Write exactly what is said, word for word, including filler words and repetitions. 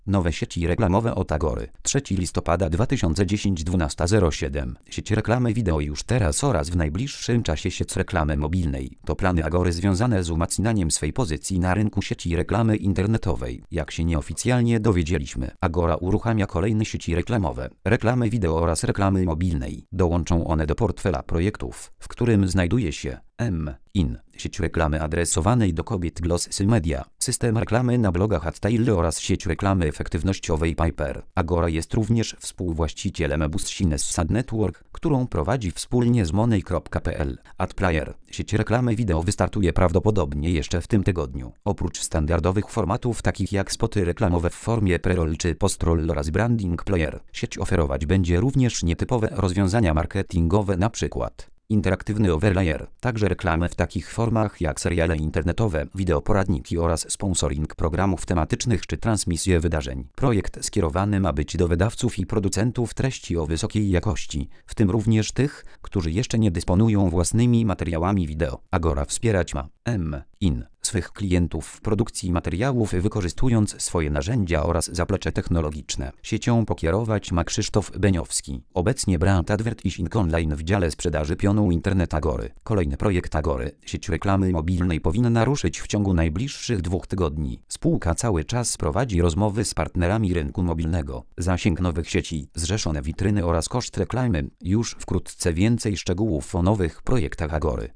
Nowe sieci reklamowe od Agory. trzeciego listopada dwa tysiące dziesiątego dwunasta zero siedem. Sieć reklamy wideo już teraz oraz w najbliższym czasie sieć reklamy mobilnej. To plany Agory związane z umacnianiem swej pozycji na rynku sieci reklamy internetowej. Jak się nieoficjalnie dowiedzieliśmy, Agora uruchamia kolejne sieci reklamowe, reklamy wideo oraz reklamy mobilnej. Dołączą one do portfela projektów, w którym znajduje się M-In, sieć reklamy adresowanej do kobiet Glossy Media, system reklamy na blogach AdTail oraz sieć reklamy efektywnościowej Piper. Agora jest również współwłaścicielem Business Ad Network, którą prowadzi wspólnie z Money kropka p l. AdPlayer, sieć reklamy wideo wystartuje prawdopodobnie jeszcze w tym tygodniu. Oprócz standardowych formatów takich jak spoty reklamowe w formie pre-roll czy post-roll oraz branding player, sieć oferować będzie również nietypowe rozwiązania marketingowe, np. interaktywny overlayer, także reklamy w takich formach jak seriale internetowe, wideoporadniki oraz sponsoring programów tematycznych czy transmisje wydarzeń. Projekt skierowany ma być do wydawców i producentów treści o wysokiej jakości, w tym również tych, którzy jeszcze nie dysponują własnymi materiałami wideo. Agora wspierać ma M-In swych klientów w produkcji materiałów, wykorzystując swoje narzędzia oraz zaplecze technologiczne. Siecią pokierować ma Krzysztof Beniowski, obecnie brand advertising online w dziale sprzedaży pionu Internet Agory. Kolejny projekt Agory, sieć reklamy mobilnej, powinna ruszyć w ciągu najbliższych dwóch tygodni. Spółka cały czas prowadzi rozmowy z partnerami rynku mobilnego. Zasięg nowych sieci, zrzeszone witryny oraz koszt reklamy. Już wkrótce więcej szczegółów o nowych projektach Agory.